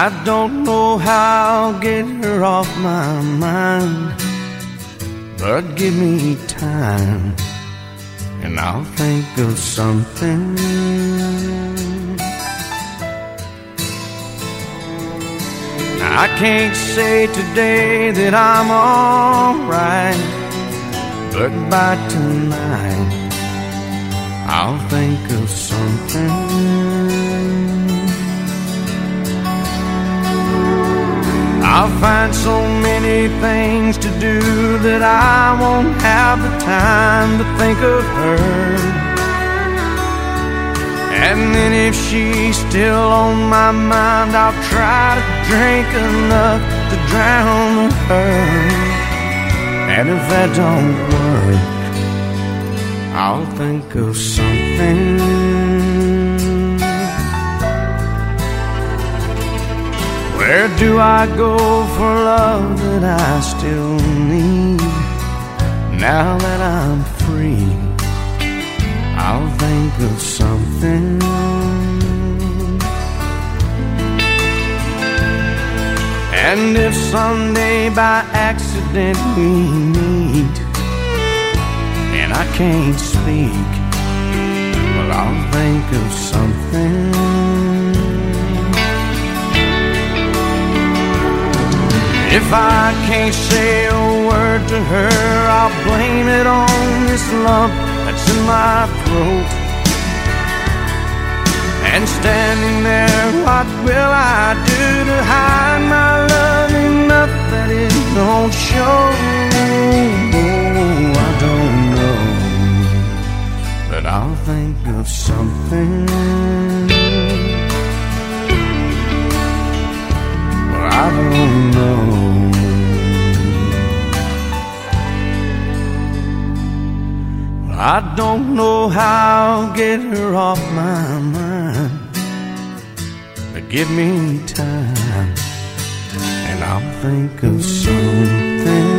I don't know how I'll get her off my mind, but give me time and I'll think of something. I can't say today that I'm alright, but by tonight I'll think of something. I'll find so many things to do that I won't have the time to think of her. And then if she's still on my mind, I'll try to drink enough to drown her. And if that don't work, I'll think of something. Where do I go for love that I still need? Now that I'm free, I'll think of something. And if someday by accident we meet and I can't speak, well, I'll think of something. If I can't say a word to her, I'll blame it on this lump that's in my throat. And standing there, what will I do to hide my love enough that it don't show? I don't know, but I'll think of something. Well, I don't know. I don't know how I'll get her off my mind, but give me time and I'll think of something.